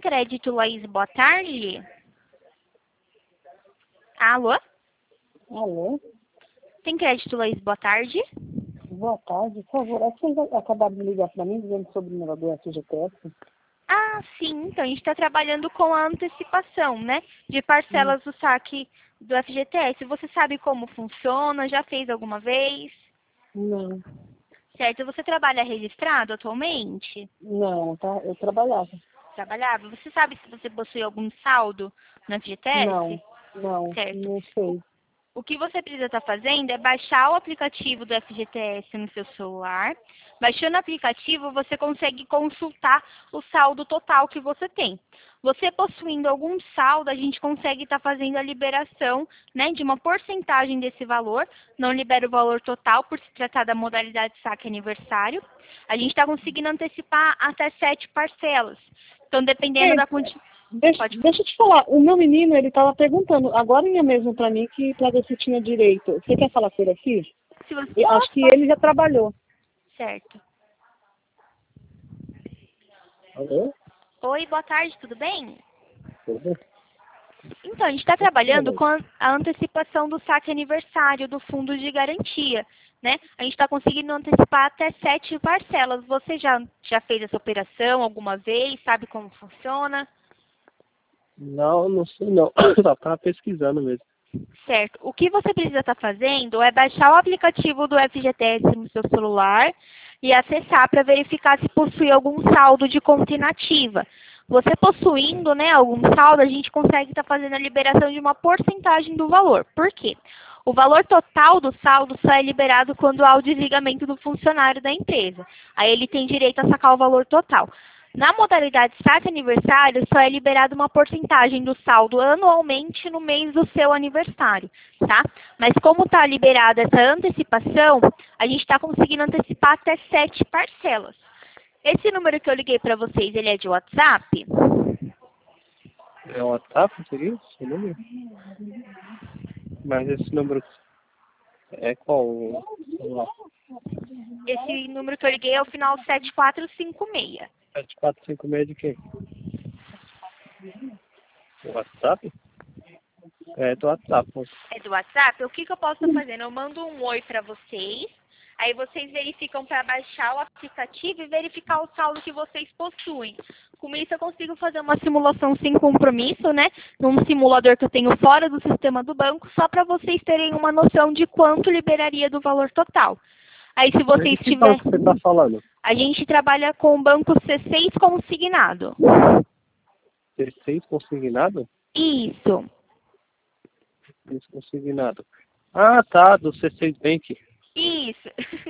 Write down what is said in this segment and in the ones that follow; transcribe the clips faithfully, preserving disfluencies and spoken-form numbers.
crédito, Laís? Boa tarde. Alô? Alô? Tem crédito, Laís? Boa tarde. Boa tarde, por favor. É que vocês acabaram de ligar para mim dizendo sobre o negócio do F G T S. Ah, sim. Então, a gente está trabalhando com a antecipação, né? De Hum, parcelas do saque do F G T S. Você sabe como funciona? Já fez alguma vez? Não, Certo. Você trabalha registrado atualmente? não, tá? Eu trabalhava. Trabalhava? Você sabe se você possui algum saldo no F G T S? Não, não, Certo. não sei. O que você precisa estar fazendo é baixar o aplicativo do F G T S no seu celular. Baixando o aplicativo, você consegue consultar o saldo total que você tem. Você possuindo algum saldo, a gente consegue estar fazendo a liberação, né, de uma porcentagem desse valor. Não libera o valor total por se tratar da modalidade saque aniversário. A gente está conseguindo antecipar até sete parcelas. Então, dependendo É, da quantidade... deixa, Pode deixa eu te falar, o meu menino, ele estava perguntando agora mesmo para mim que para ver se tinha direito. Você quer falar com ele aqui? Se você... Eu acho Posso, que posso. ele já trabalhou. Certo. Alô? Oi, boa tarde, tudo bem? Tudo? Então, a gente está trabalhando com a a antecipação do saque aniversário do fundo de garantia, né? A gente está conseguindo antecipar até sete parcelas. Você já, já fez essa operação alguma vez? Sabe como funciona? Não, não sei não. Só tava pesquisando mesmo. Certo. O que você precisa estar fazendo é baixar o aplicativo do F G T S no seu celular e acessar para verificar se possui algum saldo de conta inativa. Você possuindo, né, algum saldo, a gente consegue estar fazendo a liberação de uma porcentagem do valor. Por quê? O valor total do saldo só é liberado quando há o desligamento do funcionário da empresa. Aí ele tem direito a sacar o valor total. Na modalidade saque aniversário, só é liberada uma porcentagem do saldo anualmente no mês do seu aniversário, tá? Mas como está liberada essa antecipação, a gente está conseguindo antecipar até sete parcelas. Esse número que eu liguei para vocês, ele é de WhatsApp? É o WhatsApp, isso aqui? Esse número? Mas esse número é qual? o celular? Esse número que eu liguei é o final sete quatro cinco seis. sete quatro cinco seis de quem? O WhatsApp? É do WhatsApp. É do WhatsApp? O que, que eu posso estar fazendo? Eu mando um oi para vocês, aí vocês verificam para baixar o aplicativo e verificar o saldo que vocês possuem. Com isso eu consigo fazer uma simulação sem compromisso, né? Num simulador que eu tenho fora do sistema do banco, só para vocês terem uma noção de quanto liberaria do valor total. Aí se Mas de vocês que tiverem... banco você tá falando? A gente trabalha com o banco C seis consignado. C seis consignado? Isso. Isso, consignado. Ah, tá, do C seis Bank. Isso.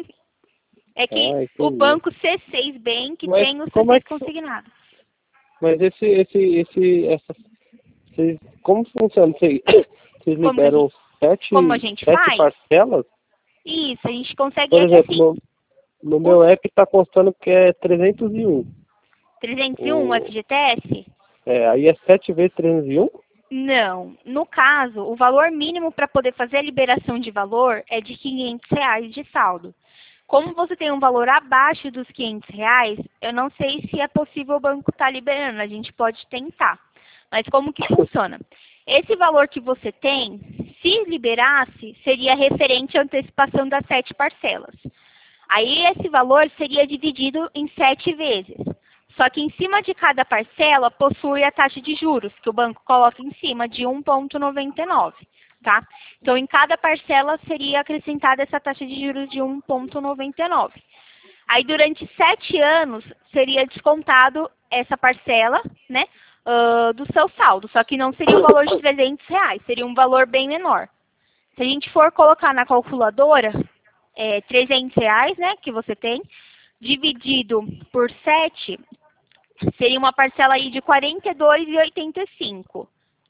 É que Ah, o entendi. banco C seis Bank Mas tem o como é C seis que... consignado. Mas esse, esse, esse, essa... Vocês, como funciona? Vocês, vocês Como a liberam gente, como a sete, gente sete faz? parcelas? Isso, a gente consegue, Por é que exemplo, assim, no, no o meu app tá constando que é trezentos e um. trezentos e um O, F G T S? é, aí é sete vezes trezentos e um? Não. No caso, o valor mínimo para poder fazer a liberação de valor é de quinhentos reais de saldo. Como você tem um valor abaixo dos quinhentos reais, eu não sei se é possível o banco estar liberando, a gente pode tentar. Mas como que funciona? Esse valor que você tem, se liberasse, seria referente à antecipação das sete parcelas. Aí esse valor seria dividido em sete vezes. Só que em cima de cada parcela possui a taxa de juros, que o banco coloca em cima de um vírgula noventa e nove, tá? Então, em cada parcela seria acrescentada essa taxa de juros de um vírgula noventa e nove. Aí, durante sete anos, seria descontado essa parcela, né, uh, do seu saldo. Só que não seria o valor de trezentos reais, seria um valor bem menor. Se a gente for colocar na calculadora, é, trezentos reais, né, que você tem, dividido por sete, seria uma parcela aí de quarenta e dois reais e oitenta e cinco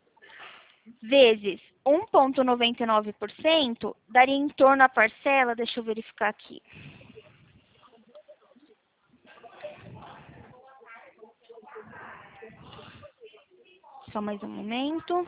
vezes um vírgula noventa e nove por cento, daria em torno a parcela, deixa eu verificar aqui. Só mais um momento.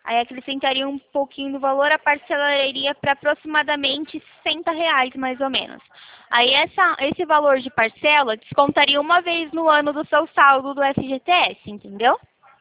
Aí acrescentaria um pouquinho do valor, a parcela iria para aproximadamente sessenta reais, mais ou menos. Aí essa, esse valor de parcela descontaria uma vez no ano do seu saldo do F G T S, entendeu?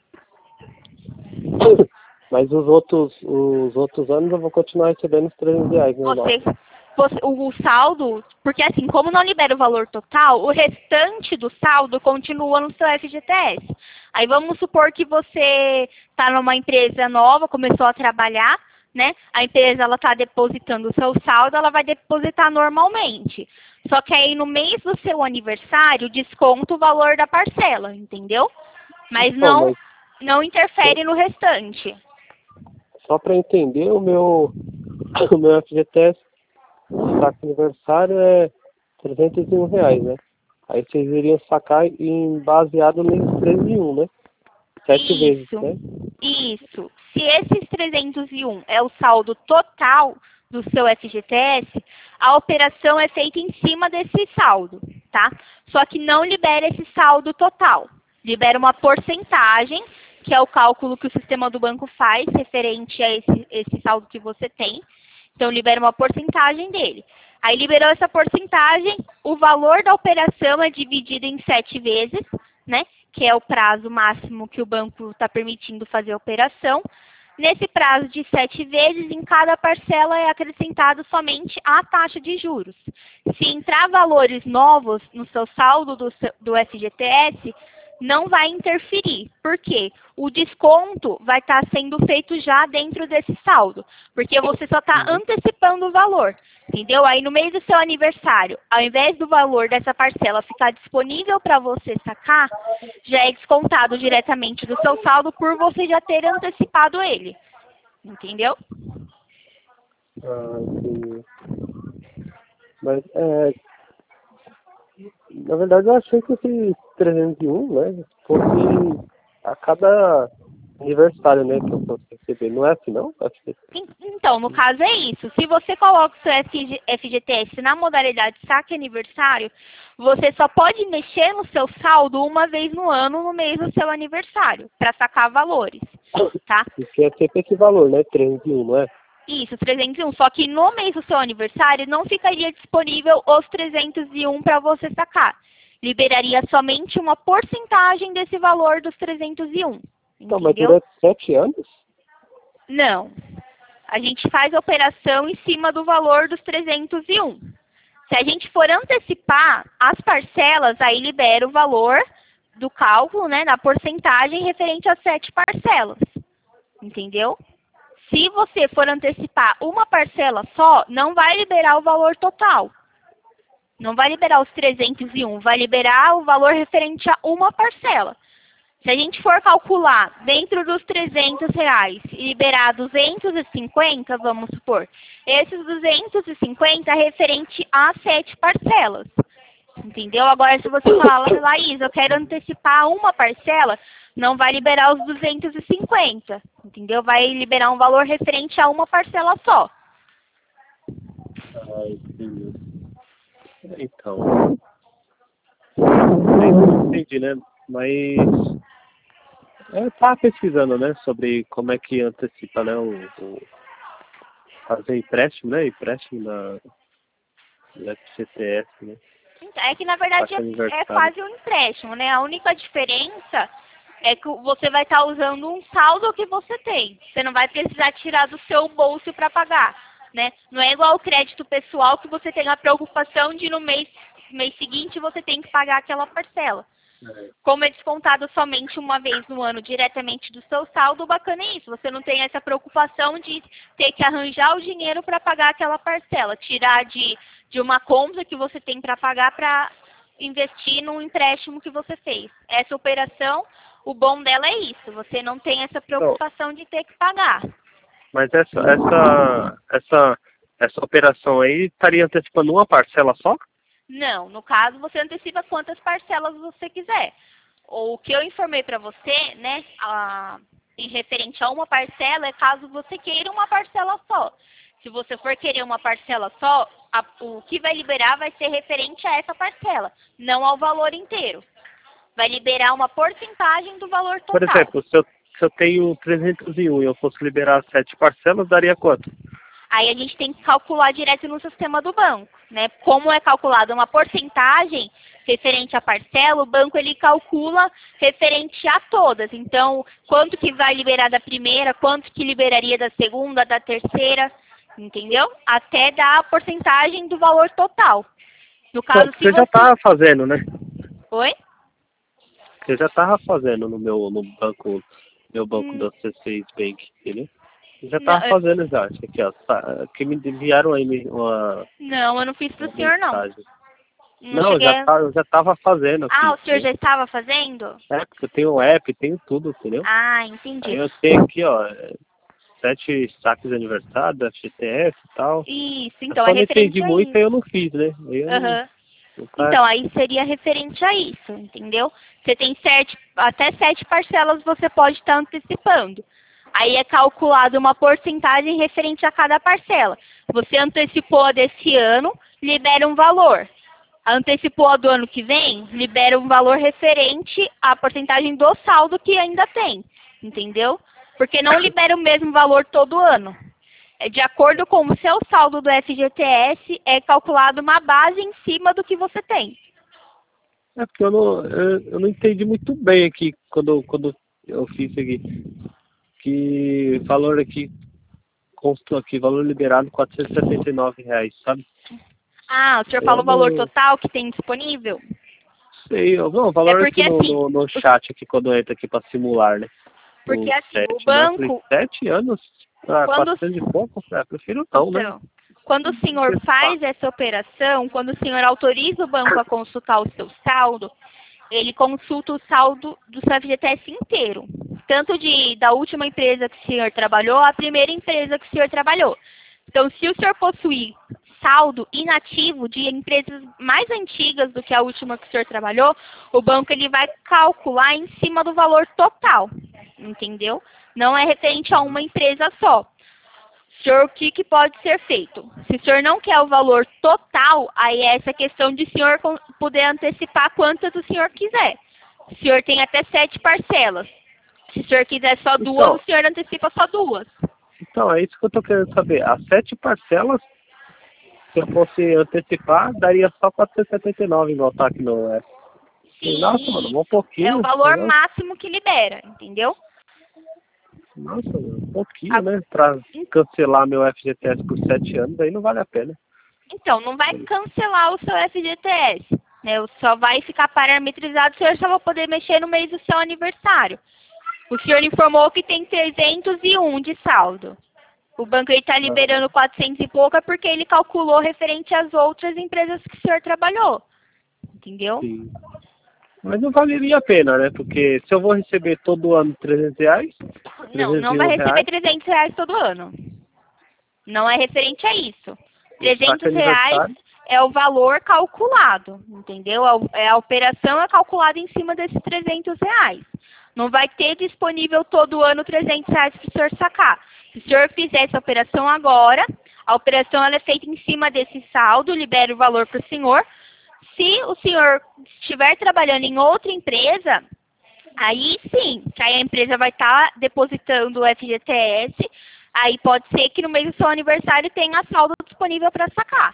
Mas os outros, os outros anos eu vou continuar recebendo os trezentos reais, normal. Você, você, o, o saldo, porque assim, como não libera o valor total, o restante do saldo continua no seu F G T S. Aí vamos supor que você está numa empresa nova, começou a trabalhar, né? A empresa ela está depositando o seu saldo, ela vai depositar normalmente. Só que aí no mês do seu aniversário desconta o valor da parcela, entendeu? Mas Então, não, mas não interfere no restante. só para entender, o meu, o meu F G T S de saque aniversário é trezentos e um reais, né? Aí vocês iriam sacar em, baseado nesses trezentos e um, né? Sete vezes, Isso, né? isso. Se esses trezentos e um é o saldo total do seu F G T S, a operação é feita em cima desse saldo, tá? Só que não libera esse saldo total. Libera uma porcentagem, que é o cálculo que o sistema do banco faz referente a esse, esse saldo que você tem. Então, libera uma porcentagem dele. Aí, liberou essa porcentagem, o valor da operação é dividido em sete vezes, né? Que é o prazo máximo que o banco está permitindo fazer a operação. Nesse prazo de sete vezes, em cada parcela é acrescentado somente a taxa de juros. Se entrar valores novos no seu saldo do, seu, do F G T S, não vai interferir. Por quê? O desconto vai estar sendo feito já dentro desse saldo, porque você só está antecipando o valor, entendeu? Aí no mês do seu aniversário, ao invés do valor dessa parcela ficar disponível para você sacar, já é descontado diretamente do seu saldo por você já ter antecipado ele, entendeu? Ah, entendi. Mas, é, na verdade, eu achei que esse trezentos e um, né, fosse a cada aniversário, né, que eu posso receber. Não é assim, não? Acho que... Então, no caso é isso. Se você coloca o seu F G T S na modalidade saque aniversário, você só pode mexer no seu saldo uma vez no ano, no mês do seu aniversário, para sacar valores, tá? Isso é sempre esse valor, né, trezentos e um, não é? Isso, trezentos e um. Só que no mês do seu aniversário não ficaria disponível os trezentos e um para você sacar. Liberaria somente uma porcentagem desse valor dos trezentos e um. Então, mas Entendeu? durante sete anos? Não. A gente faz a operação em cima do valor dos trezentos e um. Se a gente for antecipar as parcelas, aí libera o valor do cálculo, né, da porcentagem referente às sete parcelas. Entendeu? Se você for antecipar uma parcela só, não vai liberar o valor total. Não vai liberar os trezentos e um, vai liberar o valor referente a uma parcela. Se a gente for calcular dentro dos trezentos reais e liberar duzentos e cinquenta, vamos supor, esses duzentos e cinquenta é referente a sete parcelas. Entendeu? Agora, se você falar, Laís, eu quero antecipar uma parcela, não vai liberar os duzentos e cinquenta. Entendeu? Vai liberar um valor referente a uma parcela só. Ah, entendi. Então, entendi, né? Mas eu estava pesquisando, né, sobre como é que antecipa, né, o, o fazer empréstimo, né, empréstimo na do F G T S, né? É que, na verdade, é, é quase um empréstimo, né? A única diferença é que você vai estar usando um saldo que você tem. Você não vai precisar tirar do seu bolso para pagar, né? Não é igual o crédito pessoal que você tem a preocupação de no mês, mês seguinte você tem que pagar aquela parcela. Como é descontado somente uma vez no ano diretamente do seu saldo, o bacana é isso. Você não tem essa preocupação de ter que arranjar o dinheiro para pagar aquela parcela. Tirar de, de uma conta que você tem para pagar para investir num empréstimo que você fez. Essa operação, o bom dela é isso. Você não tem essa preocupação de ter que pagar. Mas essa, essa, essa, essa operação aí estaria antecipando uma parcela só? Não, no caso você antecipa quantas parcelas você quiser. O que eu informei para você, né, a, em referente a uma parcela, é caso você queira uma parcela só. Se você for querer uma parcela só, a, o que vai liberar vai ser referente a essa parcela, não ao valor inteiro. Vai liberar uma porcentagem do valor total. Por exemplo, se eu, se eu tenho trezentos e um e eu fosse liberar sete parcelas, daria quanto? Aí a gente tem que calcular direto no sistema do banco, né? Como é calculada uma porcentagem referente à parcela, o banco ele calcula referente a todas. Então, quanto que vai liberar da primeira, quanto que liberaria da segunda, da terceira, entendeu? Até dar a porcentagem do valor total. No caso, se Você já estava fazendo, né? Oi? Eu já estava fazendo no meu no banco, meu banco Hum. da C seis Bank, entendeu? Eu já Não, estava eu- fazendo já, acho que aqui, ó, tá, que me enviaram aí me- uma, Não, eu não fiz para uma o senhor, não. mensagem. Não Não, eu cheguei já, a... tá, eu já estava fazendo aqui, Ah, o senhor entendeu? já estava fazendo? É, porque eu tenho o app, tenho tudo, entendeu? Ah, entendi. Aí eu tenho aqui, ó, é, sete saques de aniversário da F G T S e tal. Isso, Eu então só é não entendi referente a muito, isso. aí eu não fiz, né? Aí eu não, Aham. não tá- Então, aí seria referente a isso, entendeu? Você tem sete, até sete parcelas você pode estar antecipando. Aí é calculado uma porcentagem referente a cada parcela. Você antecipou a desse ano, libera um valor. Antecipou a do ano que vem, libera um valor referente à porcentagem do saldo que ainda tem, entendeu? Porque não libera o mesmo valor todo ano. É de acordo com o seu saldo do F G T S, é calculado uma base em cima do que você tem. É porque eu não, eu, eu não entendi muito bem aqui quando, quando eu fiz isso aqui. Que valor aqui, constou aqui, valor liberado quatrocentos e setenta e nove reais, sabe? Ah, o senhor Eu fala o valor não total que tem disponível? sei, eu- não, o É valor porque aqui no, assim, no, no chat aqui quando entra aqui para simular, né? porque Os assim, o sete, né? Eu falei, banco, sete anos? Ah, quando, quatrocentos e pouco? Ah, prefiro não, né? então, quando o senhor faz essa operação, quando o senhor autoriza o banco a consultar o seu saldo, ele consulta o saldo do seu F G T S inteiro. Tanto de, da última empresa que o senhor trabalhou, a primeira empresa que o senhor trabalhou. Então, se o senhor possuir saldo inativo de empresas mais antigas do que a última que o senhor trabalhou, o banco ele vai calcular em cima do valor total, entendeu? Não é referente a uma empresa só. Senhor, o que, que pode ser feito? Se o senhor não quer o valor total, aí é essa questão de o senhor con- poder antecipar quantas o senhor quiser. O senhor tem até sete parcelas. Se o senhor quiser só duas, Então, o senhor antecipa só duas. então, é isso que eu tô querendo saber. As sete parcelas, se eu fosse antecipar, daria só quatrocentos e setenta e nove, igual tá aqui no app. Sim, Nossa, mano, um é o pouquinho, valor entendeu? máximo que libera, entendeu? Nossa, mano, um pouquinho, A- né? Pra cancelar meu F G T S por sete anos, aí não vale a pena. Então, não vai cancelar o seu F G T S, né? Só vai ficar parametrizado, o senhor só vai poder mexer no mês do seu aniversário. O senhor informou que tem trezentos e um de saldo. O banco está liberando quatrocentos e pouco é porque ele calculou referente às outras empresas que o senhor trabalhou. Entendeu? Sim. Mas não valeria a pena, né? Porque se eu vou receber todo ano trezentos reais, Não, trezentos não e vai um receber reais, trezentos reais todo ano. Não é referente a isso. o saque trezentos reais aniversário, é o valor calculado, entendeu? A, é, a operação é calculada em cima desses trezentos reais. Não vai ter disponível todo ano trezentos reais para o senhor sacar. Se o senhor fizer essa operação agora, a operação ela é feita em cima desse saldo, libera o valor para o senhor. Se o senhor estiver trabalhando em outra empresa, aí sim, que aí a empresa vai estar depositando o F G T S, aí pode ser que no mês do seu aniversário tenha saldo disponível para sacar.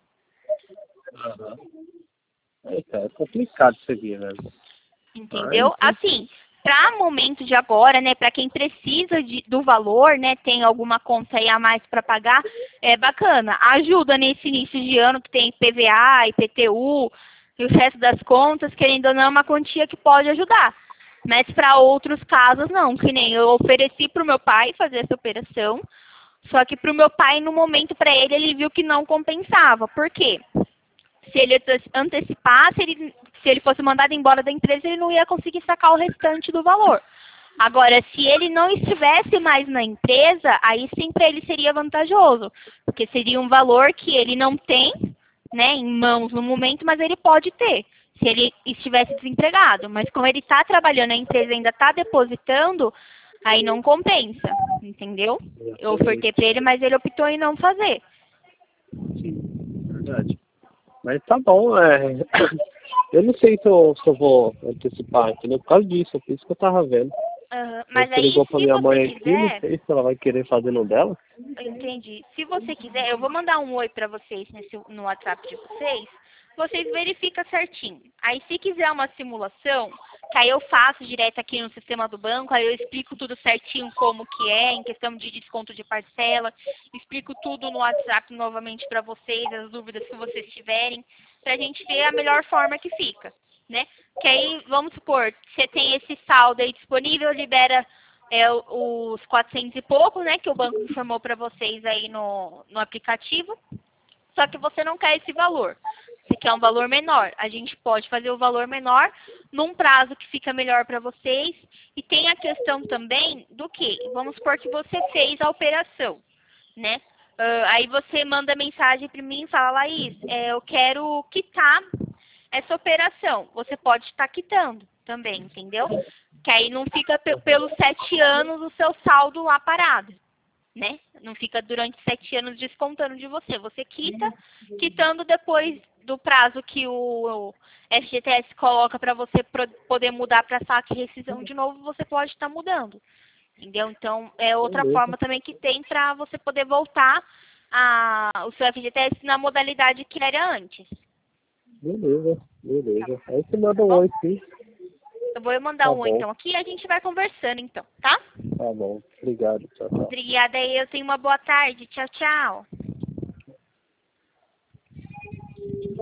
eita, é complicado isso aqui, velho. Entendeu? Ai, Assim, para momento de agora, né, para quem precisa de, do valor, né, tem alguma conta aí a mais para pagar, é bacana. Ajuda nesse início de ano que tem I P V A, I P T U e o resto das contas, querendo ou não, é uma quantia que pode ajudar. Mas para outros casos, não. Que nem eu ofereci para o meu pai fazer essa operação, só que para o meu pai, no momento, para ele, ele viu que não compensava. Por quê? Se ele ante- antecipasse, ele, se ele fosse mandado embora da empresa, ele não ia conseguir sacar o restante do valor. Agora, se ele não estivesse mais na empresa, aí sim para ele seria vantajoso, porque seria um valor que ele não tem, né, em mãos no momento, mas ele pode ter, se ele estivesse desempregado. Mas como ele está trabalhando, a empresa ainda está depositando, aí não compensa, entendeu? Eu ofertei para ele, mas ele optou em não fazer. sim, verdade. Mas tá bom, é. Eu não sei se eu, se eu vou antecipar, entendeu? Por causa disso, por isso que eu tava vendo. Uhum. Mas Você aí, ligou pra se minha mãe você aqui, não quiser, sei se ela vai querer fazer no dela. entendi. Se você quiser, eu vou mandar um oi pra vocês nesse, no WhatsApp de vocês. Vocês verificam certinho. Aí, se quiser uma simulação, que aí eu faço direto aqui no sistema do banco, aí eu explico tudo certinho como que é, em questão de desconto de parcela, explico tudo no WhatsApp novamente pra vocês, as dúvidas que vocês tiverem, pra gente ver a melhor forma que fica, né? Que aí, vamos supor, você tem esse saldo aí disponível, libera é, os quatrocentos e pouco, né, que o banco informou pra vocês aí no, no aplicativo, só que você não quer esse valor. Você quer um valor menor. A gente pode fazer o valor menor num prazo que fica melhor para vocês. E tem a questão também do que? Vamos supor que você fez a operação, né? Uh, aí você manda mensagem para mim e fala, Laís, é, eu quero quitar essa operação. Você pode estar quitando também, entendeu? Que aí não fica pe pelos sete anos o seu saldo lá parado, né? Não fica durante sete anos descontando de você. Você quita, quitando depois do prazo que o F G T S coloca para você poder mudar para saque e rescisão de novo, você pode estar mudando. Entendeu? Então, é outra Beleza. forma também que tem para você poder voltar a, o seu F G T S na modalidade que era antes. Beleza, beleza. Aí você Tá manda um bom? oi, sim. Eu vou mandar Tá um oi, bom, então, aqui e a gente vai conversando, então, tá? tá bom. Obrigado, tchau, tchau. Obrigada aí. Eu tenho uma boa tarde. Tchau, tchau.